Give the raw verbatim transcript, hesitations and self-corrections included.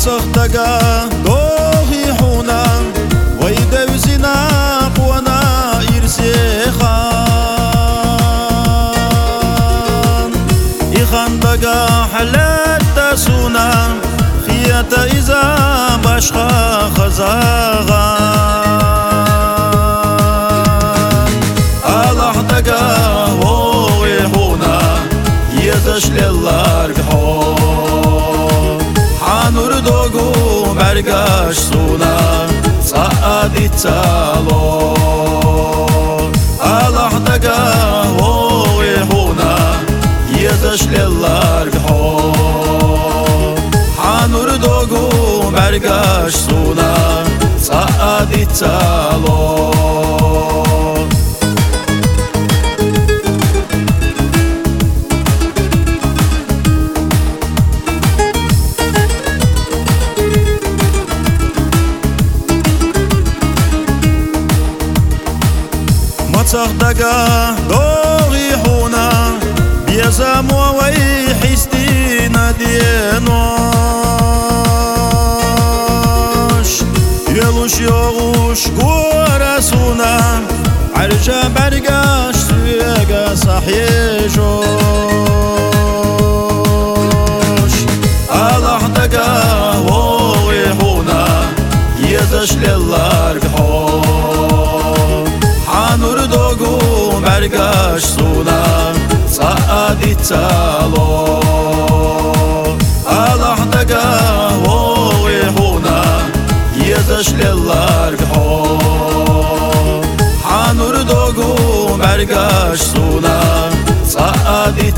مصختقا دوغي حونا ويدوزنا قوانا يرسيخان يخندقا حلات تاسونا خيات إذا باشخا خزاغان ألحدقا وغي حونا يتشللار بحور حانور دوغو برگاش سونا سعادی تالو ألحدقا وغي حونا يتشللار بحور حانور دوغو برگاش سونا سعادی تالو مصختقا دوغي حونا بيزامو ويحستينا دينوش يلوش يغوش قراسونا عرجا برقاش سويقا صحيشوش ألحدقا وغي حونا يتشللار بحور حانور دوغو برگاش سونا سعادی تالو ألحدقا وغي حونا يتشللار بحور حانور دوغو برگاش سونا سعادی